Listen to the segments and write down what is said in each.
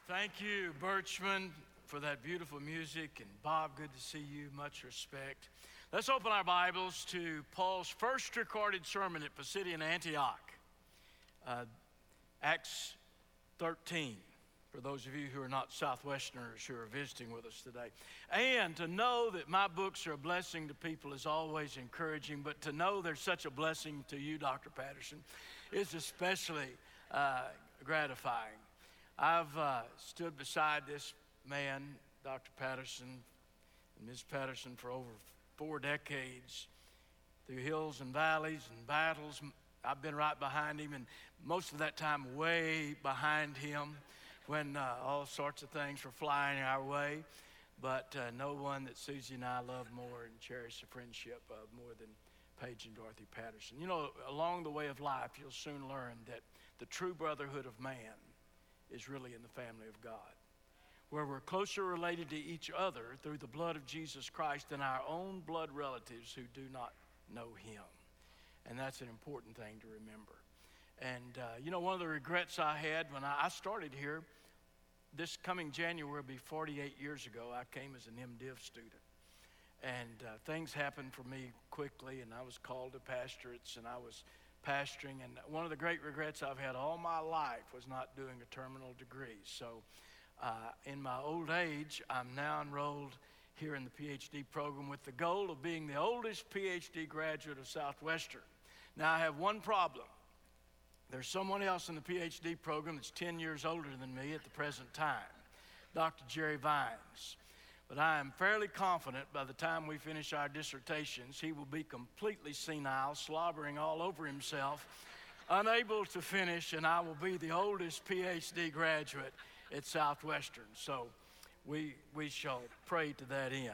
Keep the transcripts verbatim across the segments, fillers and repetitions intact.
Thank you, Birchman, for that beautiful music. And Bob, good to see you. Much respect. Let's open our Bibles to Paul's first recorded sermon at Pisidian Antioch, uh, Acts thirteen, for those of you who are not Southwesterners who are visiting with us today. And to know that my books are a blessing to people is always encouraging, but to know they're such a blessing to you, Doctor Patterson, is especially uh, gratifying. I've uh, stood beside this man, Doctor Patterson, and Miz Patterson for over four decades, through hills and valleys and battles. I've been right behind him, and most of that time way behind him when uh, all sorts of things were flying our way. But uh, no one that Susie and I love more and cherish the friendship of more than Paige and Dorothy Patterson. You know, along the way of life, you'll soon learn that the true brotherhood of man is really in the family of God, where we're closer related to each other through the blood of Jesus Christ than our own blood relatives who do not know him. And that's an important thing to remember. And, uh, you know, one of the regrets I had when I, I started here, this coming January will be forty-eight years ago, I came as an MDiv student. And uh, things happened for me quickly, and I was called to pastorates, and I was pastoring. And one of the great regrets I've had all my life was not doing a terminal degree. So uh, in my old age, I'm now enrolled here in the P H D program with the goal of being the oldest P H D graduate of Southwestern. Now, I have one problem. There's someone else in the P H D program that's ten years older than me at the present time, Doctor Jerry Vines. But I am fairly confident by the time we finish our dissertations, he will be completely senile, slobbering all over himself, unable to finish, and I will be the oldest P H D graduate at Southwestern. So we, we shall pray to that end.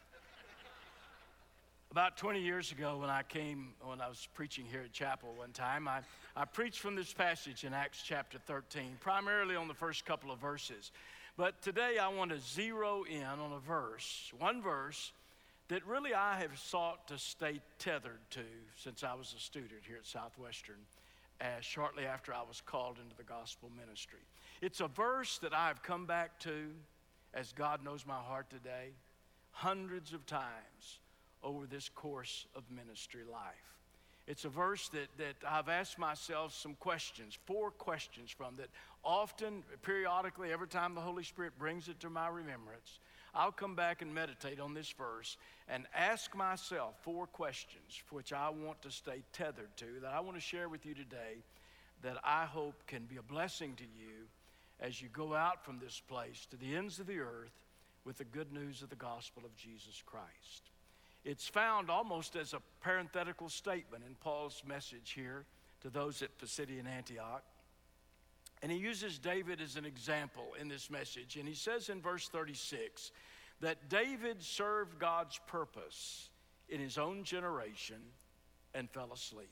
About twenty years ago when I came, when I was preaching here at chapel one time, I, I preached from this passage in Acts chapter thirteen, primarily on the first couple of verses. But today I want to zero in on a verse, one verse that really I have sought to stay tethered to since I was a student here at Southwestern, as shortly after I was called into the gospel ministry. It's a verse that I've come back to, as God knows my heart today, hundreds of times over this course of ministry life. It's a verse that, that I've asked myself some questions, four questions from that often, periodically, every time the Holy Spirit brings it to my remembrance, I'll come back and meditate on this verse and ask myself four questions which I want to stay tethered to, that I want to share with you today, that I hope can be a blessing to you as you go out from this place to the ends of the earth with the good news of the gospel of Jesus Christ. It's found almost as a parenthetical statement in Paul's message here to those at Pisidian Antioch. And he uses David as an example in this message. And he says in verse thirty-six that David served God's purpose in his own generation and fell asleep.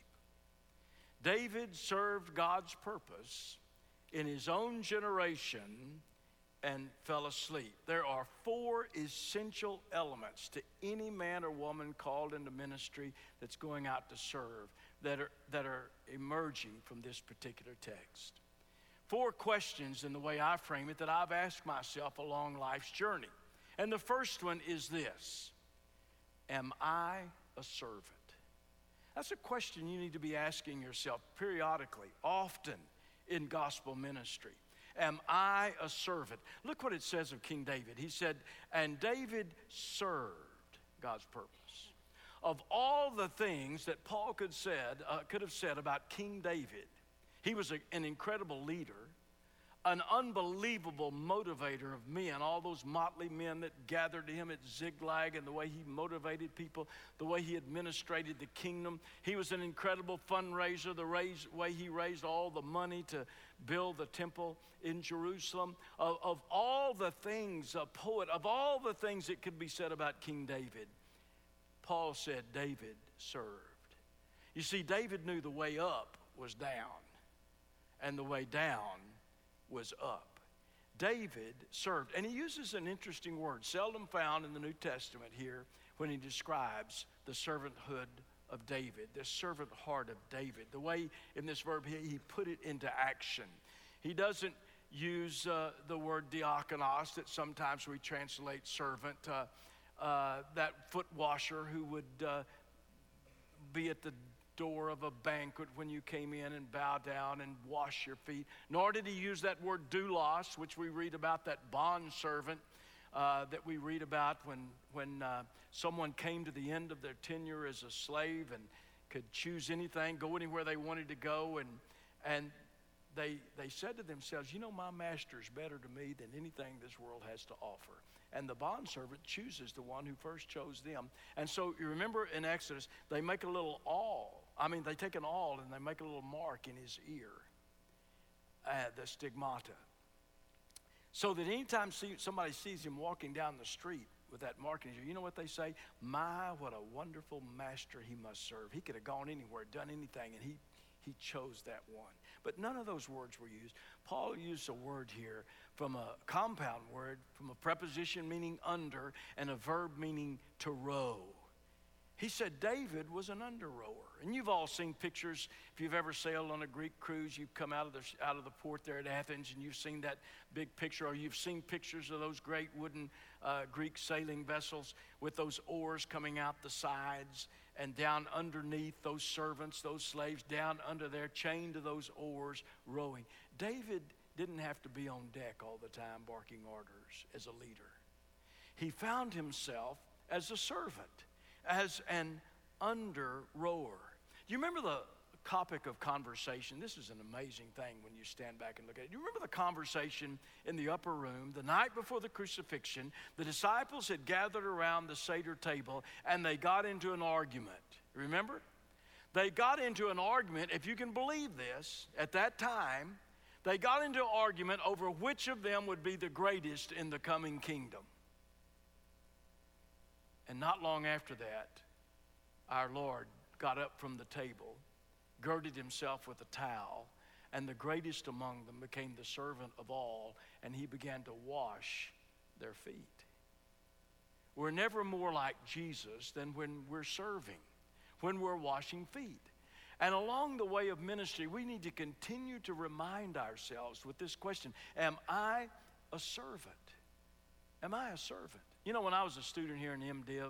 David served God's purpose in his own generation and fell asleep. There are four essential elements to any man or woman called into ministry that's going out to serve that are, that are emerging from this particular text. Four questions in the way I frame it that I've asked myself along life's journey. And the first one is this: am I a servant? That's a question you need to be asking yourself periodically, often in gospel ministry. Am I a servant? Look what it says of King David. He said, and David served God's purpose. Of all the things that Paul could, said, uh, could have said about King David, he was a, an incredible leader, an unbelievable motivator of men, all those motley men that gathered to him at Ziklag, and the way he motivated people, the way he administrated the kingdom. He was an incredible fundraiser, the raise, way he raised all the money to build the temple in Jerusalem. Of, of all the things, a poet, of all the things that could be said about King David, Paul said David served. You see, David knew the way up was down, and the way down was up. David served, and he uses an interesting word, seldom found in the New Testament here, when he describes the servanthood of David, the servant heart of David. The way in this verb he, he put it into action. He doesn't use uh, the word diakonos that sometimes we translate servant. Uh, uh, that foot washer who would uh, be at the door of a banquet when you came in and bow down and wash your feet. Nor did he use that word doulos, which we read about, that bond servant uh, that we read about when, when uh, someone came to the end of their tenure as a slave and could choose anything, go anywhere they wanted to go. And, and they, they said to themselves, you know, my master is better to me than anything this world has to offer. And the bondservant chooses the one who first chose them. And so you remember in Exodus, they make a little awl. I mean, they take an awl and they make a little mark in his ear, uh, the stigmata. So that anytime see, somebody sees him walking down the street with that mark in his ear, you know what they say? My, what a wonderful master he must serve. He could have gone anywhere, done anything, and he, he chose that one. But none of those words were used. Paul used a word here from a compound word, from a preposition meaning under, and a verb meaning to row. He said David was an under rower. And you've all seen pictures. If you've ever sailed on a Greek cruise, you've come out of the, out of the port there at Athens and you've seen that big picture, or you've seen pictures of those great wooden uh, Greek sailing vessels with those oars coming out the sides, and down underneath those servants, those slaves, down under there, chained to those oars, rowing. David didn't have to be on deck all the time barking orders as a leader. He found himself as a servant, as an under rower. Do you remember the topic of conversation? This is an amazing thing when you stand back and look at it. Do you remember the conversation in the upper room the night before the crucifixion? The disciples had gathered around the Seder table and they got into an argument. Remember? They got into an argument, if you can believe this, at that time, they got into an argument over which of them would be the greatest in the coming kingdom. And not long after that, our Lord got up from the table, girded himself with a towel, and the greatest among them became the servant of all, and he began to wash their feet. We're never more like Jesus than when we're serving, when we're washing feet. And along the way of ministry, we need to continue to remind ourselves with this question: am I a servant? Am I a servant? You know, when I was a student here in MDiv,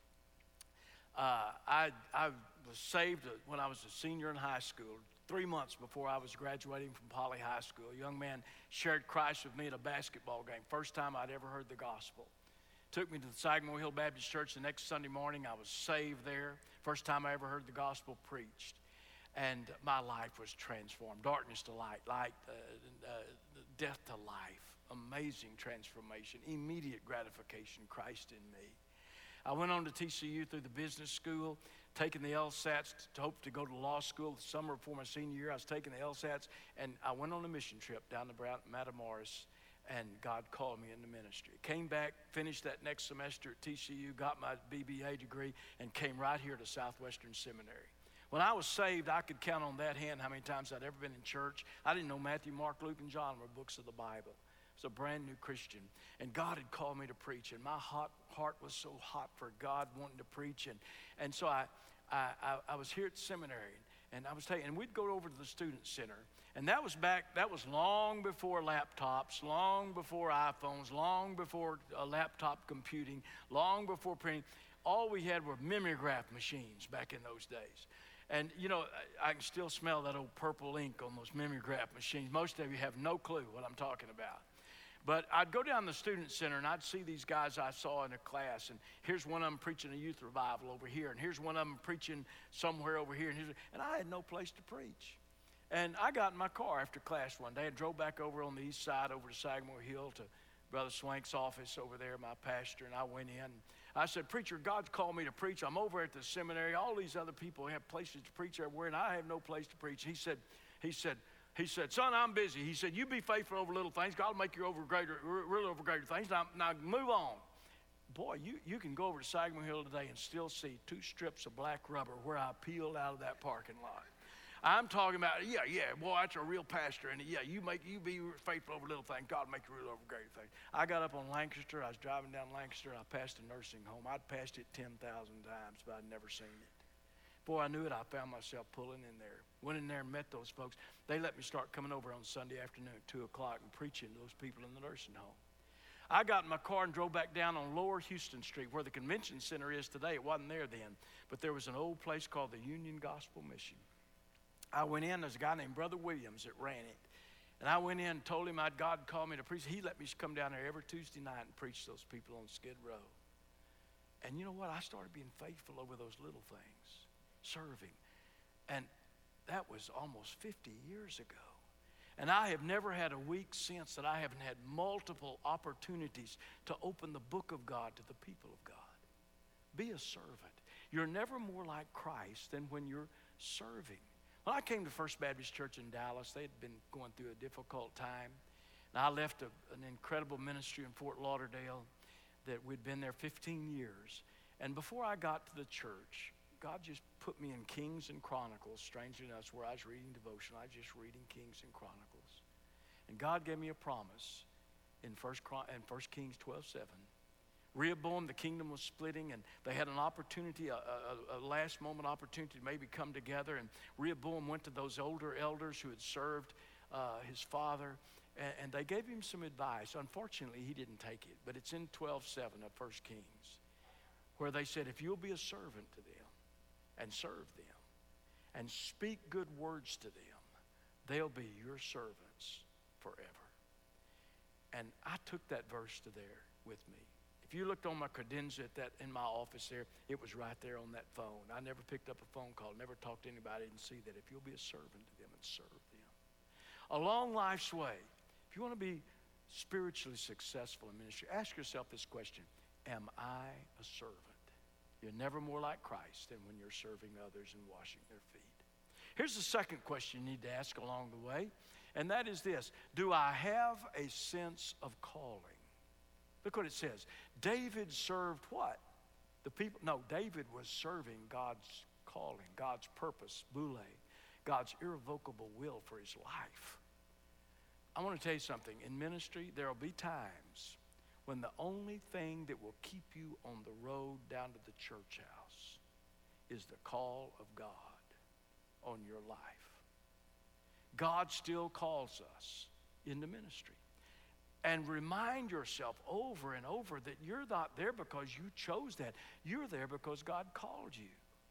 uh, I, I was saved when I was a senior in high school. Three months before I was graduating from Poly High School, a young man shared Christ with me at a basketball game. First time I'd ever heard the gospel. Took me to the Sagamore Hill Baptist Church the next Sunday morning. I was saved there. First time I ever heard the gospel preached. And my life was transformed. Darkness to light, light, uh, uh, death to life. Amazing transformation, immediate gratification, Christ in me. I went on to T C U through the business school, taking the LSATs to hope to go to law school. The summer before my senior year, I was taking the LSATs, and I went on a mission trip down to Matamoros, and God called me into ministry. Came back, finished that next semester at T C U, got my B B A degree, and came right here to Southwestern Seminary. When I was saved, I could count on that hand how many times I'd ever been in church. I didn't know Matthew, Mark, Luke, and John were books of the Bible. I was a brand new Christian, and God had called me to preach, and my hot heart was so hot for God wanting to preach, and, and so I, I, I, I was here at seminary, and I was taking, and we'd go over to the student center, and that was back, that was long before laptops, long before iPhones, long before uh, laptop computing, long before printing. All we had were mimeograph machines back in those days. And, you know, I, I can still smell that old purple ink on those mimeograph machines. Most of you have no clue what I'm talking about. But I'd go down the student center, and I'd see these guys I saw in a class, and here's one of them preaching a youth revival over here, and here's one of them preaching somewhere over here, and, here's, and I had no place to preach. And I got in my car after class one day and drove back over on the east side over to Sagamore Hill to Brother Swank's office over there, my pastor, and I went in. I said, "Preacher, God's called me to preach. I'm over at the seminary. All these other people have places to preach everywhere, and I have no place to preach." He said, he said, he said, "Son, I'm busy." He said, "You be faithful over little things. God will make you over greater, really over greater things. Now, now move on." Boy, you, you can go over to Sagamore Hill today and still see two strips of black rubber where I peeled out of that parking lot. I'm talking about, yeah, yeah, boy, that's a real pastor. And yeah, you make you be faithful over little things. God will make you rule over greater things. I got up on Lancaster. I was driving down Lancaster. I passed a nursing home. I'd passed it ten thousand times, but I'd never seen it. Before I knew it, I found myself pulling in there. Went in there and met those folks. They let me start coming over on Sunday afternoon at two o'clock and preaching to those people in the nursing home. I got in my car and drove back down on Lower Houston Street, where the convention center is today. It wasn't there then, but there was an old place called the Union Gospel Mission. I went in, there's a guy named Brother Williams that ran it. And I went in and told him I'd God called me to preach. He let me come down there every Tuesday night and preach to those people on Skid Row. And you know what? I started being faithful over those little things, serving. And that was almost fifty years ago. And I have never had a week since that I haven't had multiple opportunities to open the book of God to the people of God. Be a servant. You're never more like Christ than when you're serving. When I came to First Baptist Church in Dallas, they had been going through a difficult time. And I left a, an incredible ministry in Fort Lauderdale that we'd been there fifteen years. And before I got to the church, God just put me in Kings and Chronicles. Strangely enough, where I was reading devotion, I was just reading Kings and Chronicles. And God gave me a promise in First, in First Kings twelve seven. Rehoboam, the kingdom was splitting, and they had an opportunity, a, a, a last moment opportunity to maybe come together. And Rehoboam went to those older elders who had served uh, his father, and, and they gave him some advice. Unfortunately, he didn't take it, but it's in twelve seven of First Kings, where they said, if you'll be a servant to them and serve them and speak good words to them, they'll be your servants forever. And I took that verse to there with me. If you looked on my credenza at that in my office there, it was right there on that phone. I never picked up a phone call, never talked to anybody, and see that. If you'll be a servant to them and serve them. Along life's way, if you want to be spiritually successful in ministry, ask yourself this question: am I a servant? You're never more like Christ than when you're serving others and washing their feet. Here's the second question you need to ask along the way, and that is this: do I have a sense of calling? Look what it says. David served what? The people. No, David was serving God's calling, God's purpose, boule, God's irrevocable will for his life. I want to tell you something. In ministry, there will be times when the only thing that will keep you on the road down to the church house is the call of God on your life. God still calls us into ministry. And remind yourself over and over that you're not there because you chose that. You're there because God called you.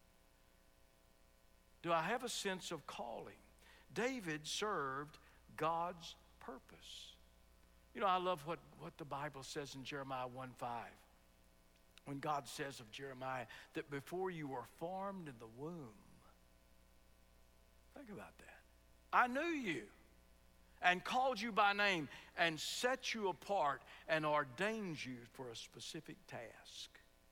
Do I have a sense of calling? David served God's purpose. You know, I love what, what the Bible says in Jeremiah one five. When God says of Jeremiah that before you were formed in the womb. Think about that. I knew you and called you by name and set you apart and ordained you for a specific task.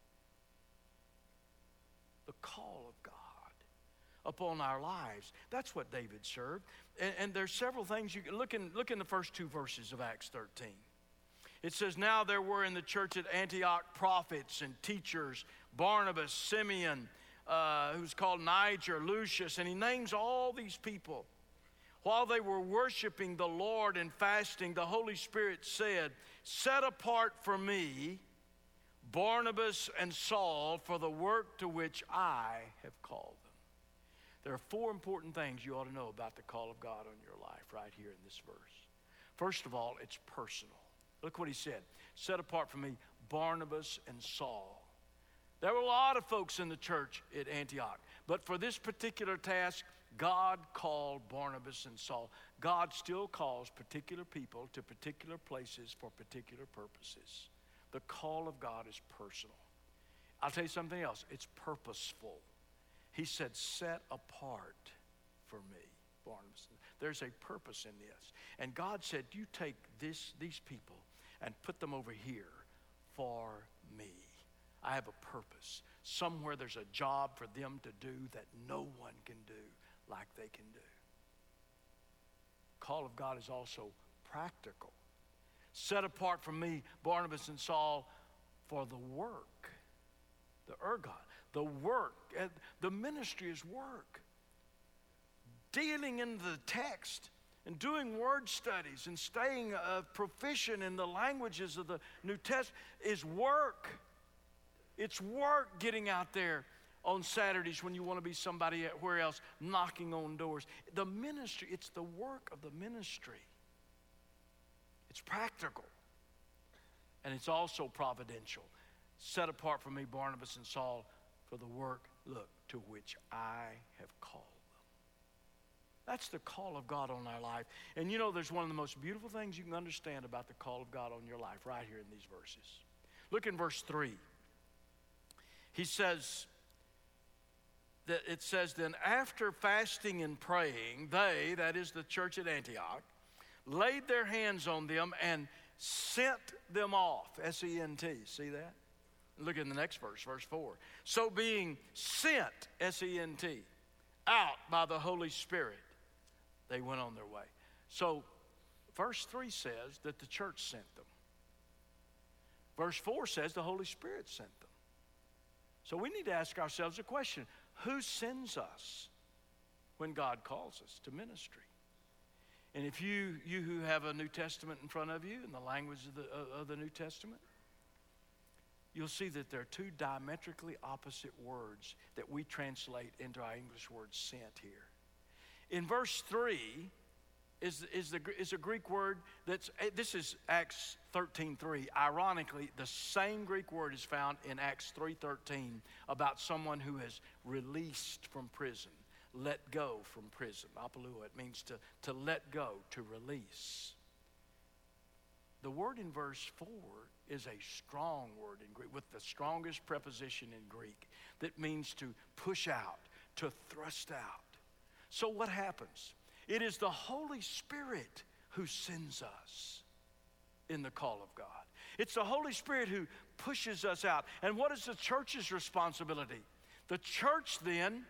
The call of God upon our lives. That's what David served. And, and there's several things you can look in, look in the first two verses of Acts thirteen. It says, now there were in the church at Antioch prophets and teachers, Barnabas, Simeon, uh, who's called Niger, Lucius, and he names all these people. While they were worshiping the Lord and fasting, the Holy Spirit said, set apart for me Barnabas and Saul for the work to which I have called them. There are four important things you ought to know about the call of God on your life right here in this verse. First of all, it's personal. Look what he said. Set apart for me Barnabas and Saul. There were a lot of folks in the church at Antioch, but for this particular task, God called Barnabas and Saul. God still calls particular people to particular places for particular purposes. The call of God is personal. I'll tell you something else. It's purposeful. He said, set apart for me, Barnabas. There's a purpose in this. And God said, you take this, these people and put them over here for me. I have a purpose. Somewhere there's a job for them to do that no one can do like they can do. Call of God is also practical. Set apart from me, Barnabas and Saul, for the work, the ergon, the work. The ministry is work. Dealing in the text and doing word studies and staying uh, proficient in the languages of the New Testament is work. It's work getting out there on Saturdays when you want to be somebody at where else, knocking on doors. The ministry, it's the work of the ministry. It's practical. And it's also providential. Set apart for me, Barnabas and Saul, for the work, look, to which I have called them. That's the call of God on our life. And you know, there's one of the most beautiful things you can understand about the call of God on your life right here in these verses. Look in verse three. He says, that it says, then after fasting and praying, they, that is the church at Antioch, laid their hands on them and sent them off. S E N T, see that? Look in the next verse, verse four. So being sent, S E N T, out by the Holy Spirit, they went on their way. So verse three says that the church sent them. Verse four says the Holy Spirit sent them. So we need to ask ourselves a question. Who sends us when God calls us to ministry? And if you, you who have a New Testament in front of you, in the language of the, uh, of the New Testament, you'll see that there are two diametrically opposite words that we translate into our English word sent here. In verse three is, is, the, is a Greek word that's, this is Acts thirteen three. Ironically, the same Greek word is found in Acts three thirteen about someone who is released from prison, let go from prison. Apolua, it means to, to let go, to release. The word in verse four is a strong word in Greek, with the strongest preposition in Greek, that means to push out, to thrust out. So what happens? It is the Holy Spirit who sends us in the call of God. It's the Holy Spirit who pushes us out. And what is the church's responsibility? The church then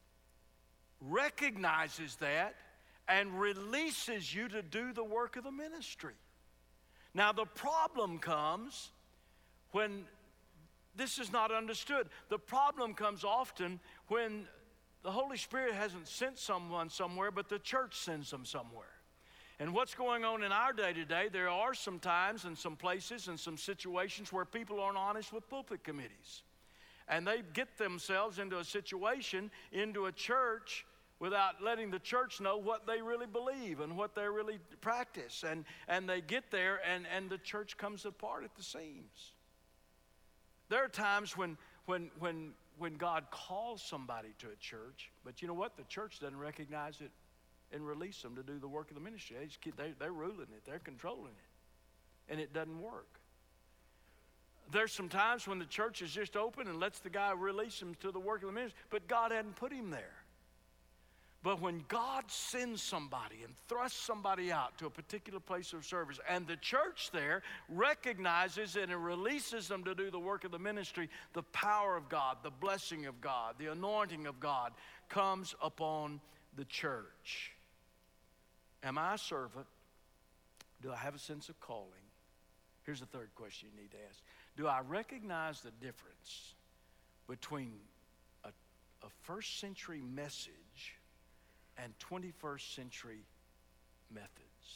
recognizes that and releases you to do the work of the ministry. Now the problem comes when this is not understood. The problem comes often when the Holy Spirit hasn't sent someone somewhere, but the church sends them somewhere. And what's going on in our day to day, there are some times and some places and some situations where people aren't honest with pulpit committees. And they get themselves into a situation, into a church, without letting the church know what they really believe and what they really practice. And, and they get there and, and the church comes apart at the seams. There are times when, when, when, when God calls somebody to a church, but you know what? The church doesn't recognize it and release them to do the work of the ministry. They just keep, they, they're ruling it. They're controlling it. And it doesn't work. There's some times when the church is just open and lets the guy release him to the work of the ministry, but God hadn't put him there. But when God sends somebody and thrusts somebody out to a particular place of service, and the church there recognizes it and releases them to do the work of the ministry, the power of God, the blessing of God, the anointing of God comes upon the church. Am I a servant? Do I have a sense of calling? Here's the third question you need to ask. Do I recognize the difference between a, a first century message and twenty-first century methods?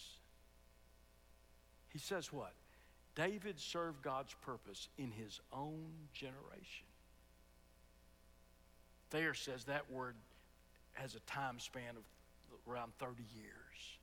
He says what? David served God's purpose in his own generation. Thayer says that word has a time span of around thirty years.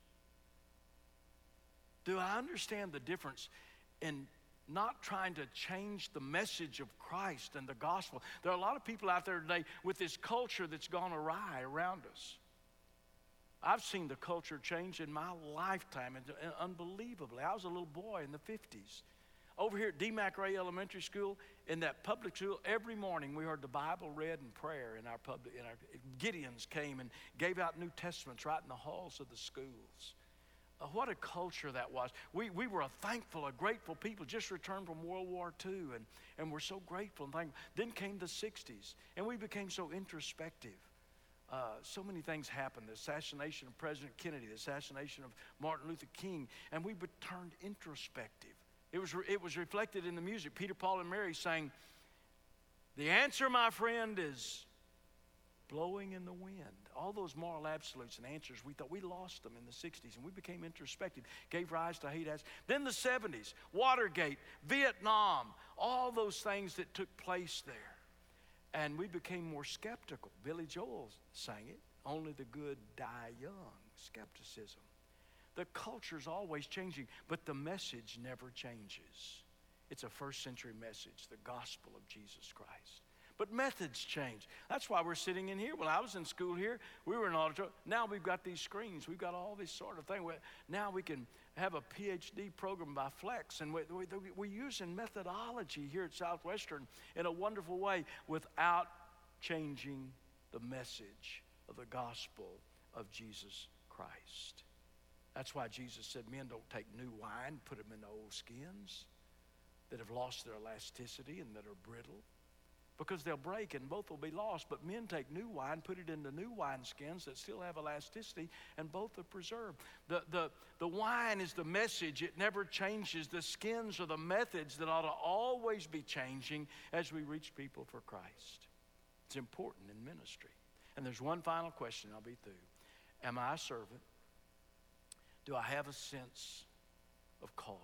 Do I understand the difference in not trying to change the message of Christ and the gospel? There are a lot of people out there today with this culture that's gone awry around us. I've seen the culture change in my lifetime, and unbelievably. I was a little boy in the fifties. Over here at D. Mac Ray Elementary School, in that public school, every morning we heard the Bible read and prayer in our public. In our Gideons came and gave out New Testaments right in the halls of the schools. Uh, what a culture that was. We we were a thankful, a grateful people, just returned from World War Two, and, and we're so grateful and thankful. Then came the sixties, and we became so introspective. Uh, so many things happened. The assassination of President Kennedy, the assassination of Martin Luther King, and we turned introspective. It was, re- it was reflected in the music. Peter, Paul, and Mary sang, "The answer, my friend, is blowing in the wind." All those moral absolutes and answers, we thought we lost them in the sixties, and we became introspective, gave rise to hate ads. Then the seventies, Watergate, Vietnam, all those things that took place there. And we became more skeptical. Billy Joel sang it, only the good die young, skepticism. The culture's always changing, but the message never changes. It's a first century message, the gospel of Jesus Christ. But methods change. That's why we're sitting in here. When I was in school here, we were in auditorium. Now we've got these screens. We've got all this sort of thing. Now we can have a P H D program by Flex. And we, we, we're using methodology here at Southwestern in a wonderful way without changing the message of the gospel of Jesus Christ. That's why Jesus said men don't take new wine, put them in old skins that have lost their elasticity and that are brittle, because they'll break and both will be lost. But men take new wine, put it into new wineskins that still have elasticity, and both are preserved. The, the, the wine is the message. It never changes. The skins are the methods that ought to always be changing as we reach people for Christ. It's important in ministry. And there's one final question, I'll be through. Am I a servant? Do I have a sense of calling?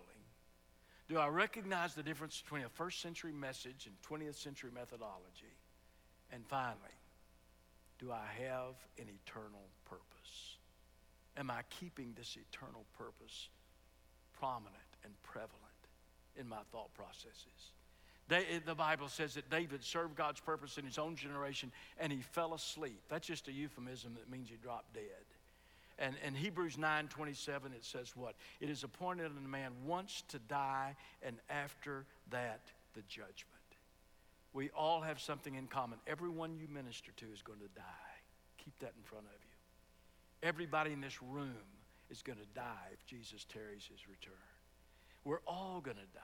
Do I recognize the difference between a first century message and twentieth century methodology? And finally, do I have an eternal purpose? Am I keeping this eternal purpose prominent and prevalent in my thought processes? They, the Bible says that David served God's purpose in his own generation and he fell asleep. That's just a euphemism that means he dropped dead. And in Hebrews nine twenty-seven, it says what? It is appointed unto man once to die, and after that, the judgment. We all have something in common. Everyone you minister to is going to die. Keep that in front of you. Everybody in this room is going to die if Jesus tarries his return. We're all going to die.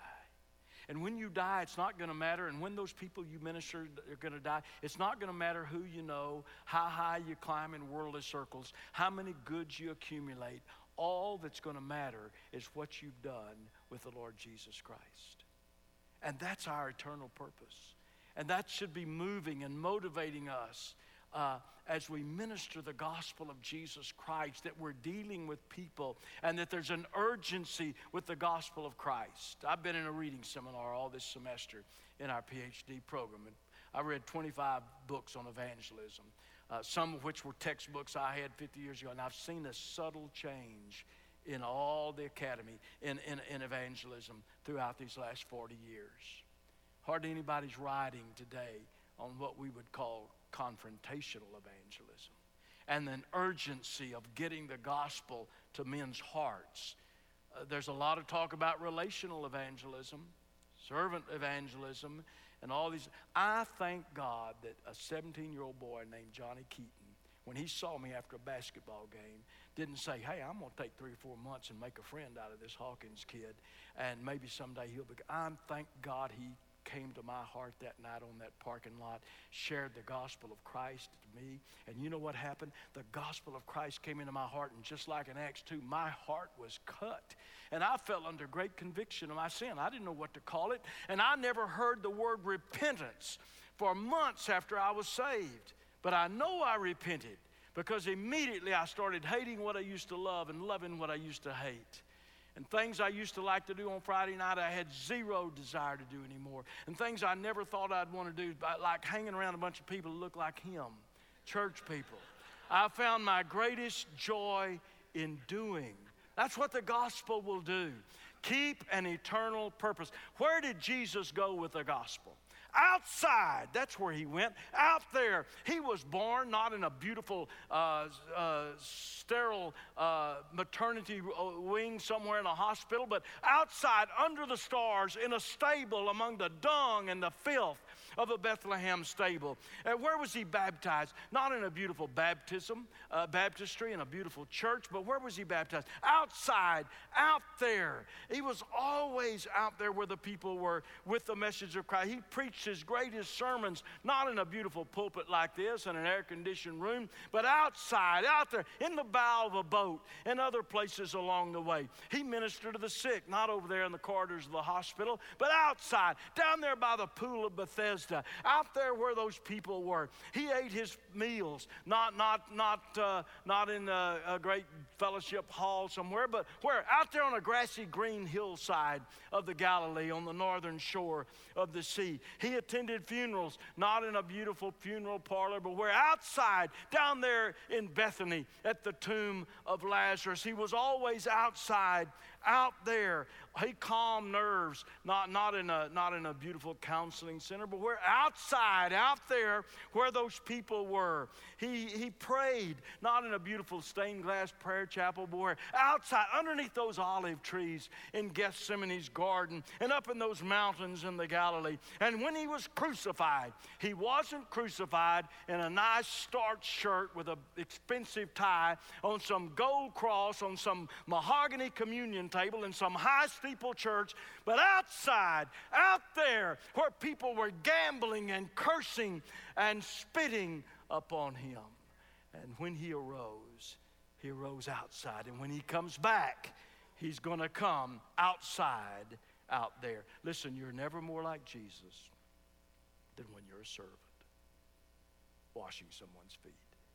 And when you die, it's not going to matter. And when those people you minister are going to die, it's not going to matter who you know, how high you climb in worldly circles, how many goods you accumulate. All that's going to matter is what you've done with the Lord Jesus Christ. And that's our eternal purpose. And that should be moving and motivating us uh, as we minister the gospel of Jesus Christ, that we're dealing with people and that there's an urgency with the gospel of Christ. I've been in a reading seminar all this semester in our P H D program, and I read twenty-five books on evangelism, uh, some of which were textbooks I had fifty years ago, and I've seen a subtle change in all the academy in, in, in evangelism throughout these last forty years. Hardly anybody's writing today on what we would call confrontational evangelism and an urgency of getting the gospel to men's hearts. Uh, there's a lot of talk about relational evangelism, servant evangelism, and all these. I thank God that a seventeen-year-old boy named Johnny Keaton, when he saw me after a basketball game, didn't say, hey, I'm going to take three or four months and make a friend out of this Hawkins kid, and maybe someday he'll be. I thank God he came to my heart that night on that parking lot, shared the gospel of Christ to me. And you know what happened? The gospel of Christ came into my heart, and just like in Acts two, my heart was cut. And I fell under great conviction of my sin. I didn't know what to call it, and I never heard the word repentance for months after I was saved. But I know I repented, because immediately I started hating what I used to love and loving what I used to hate. And things I used to like to do on Friday night, I had zero desire to do anymore. And things I never thought I'd want to do, like hanging around a bunch of people who look like him, church people. I found my greatest joy in doing. That's what the gospel will do. Keep an eternal purpose. Where did Jesus go with the gospel? Outside, that's where he went. Out there, he was born not in a beautiful, uh, uh, sterile uh, maternity wing somewhere in a hospital, but outside under the stars in a stable among the dung and the filth of a Bethlehem stable. And where was he baptized? Not in a beautiful baptism, uh, baptistry in a beautiful church, but where was he baptized? Outside, out there. He was always out there where the people were with the message of Christ. He preached his greatest sermons not in a beautiful pulpit like this in an air-conditioned room, but outside, out there, in the bow of a boat and other places along the way. He ministered to the sick, not over there in the corridors of the hospital, but outside, down there by the pool of Bethesda, out there where those people were. He ate his meals, not not not uh, not in a, a great fellowship hall somewhere, but where? Out there on a grassy green hillside of the Galilee on the northern shore of the sea. He He attended funerals, not in a beautiful funeral parlor, but where outside, down there in Bethany at the tomb of Lazarus. He was always outside, out there. He calmed nerves, not, not, in a, not in a beautiful counseling center, but we're outside, out there where those people were. He, he prayed, not in a beautiful stained glass prayer chapel, but we're outside, underneath those olive trees in Gethsemane's garden and up in those mountains in the Galilee. And when he was crucified, he wasn't crucified in a nice starched shirt with an expensive tie on some gold cross on some mahogany communion table in some high steeple church, but outside, out there, where people were gambling and cursing and spitting upon him. And when he arose, he arose outside. And when he comes back, he's going to come outside, out there. Listen, you're never more like Jesus than when you're a servant, washing someone's feet.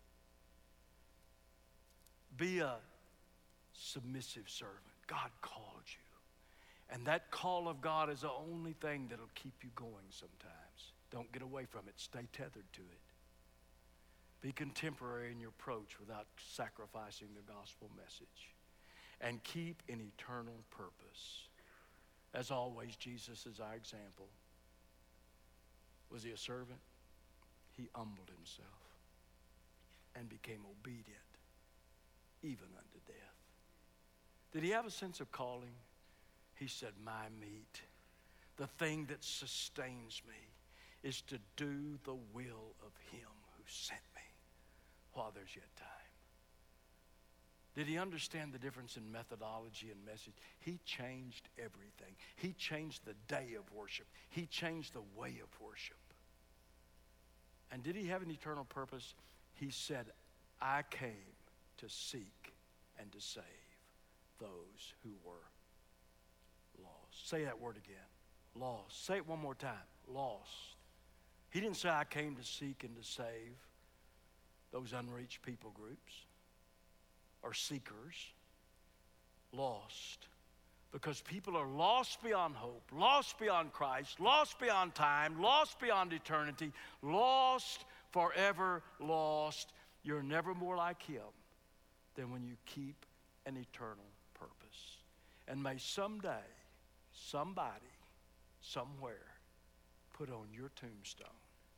Be a submissive servant. God called you. And that call of God is the only thing that'll keep you going sometimes. Don't get away from it. Stay tethered to it. Be contemporary in your approach without sacrificing the gospel message. And keep an eternal purpose. As always, Jesus is our example. Was he a servant? He humbled himself and became obedient, even unto death. Did he have a sense of calling? He said, my meat, the thing that sustains me, is to do the will of him who sent me while there's yet time. Did he understand the difference in methodology and message? He changed everything. He changed the day of worship. He changed the way of worship. And did he have an eternal purpose? He said, I came to seek and to save those who were lost. Say that word again. Lost. Say it one more time. Lost. He didn't say I came to seek and to save those unreached people groups or seekers. Lost. Because people are lost beyond hope, lost beyond Christ, lost beyond time, lost beyond eternity, lost forever, lost. You're never more like him than when you keep an eternal purpose. And may someday, somebody, somewhere, put on your tombstone,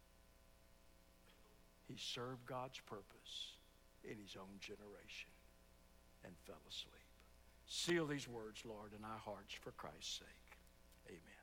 he served God's purpose in his own generation and fell asleep. Seal these words, Lord, in our hearts for Christ's sake. Amen.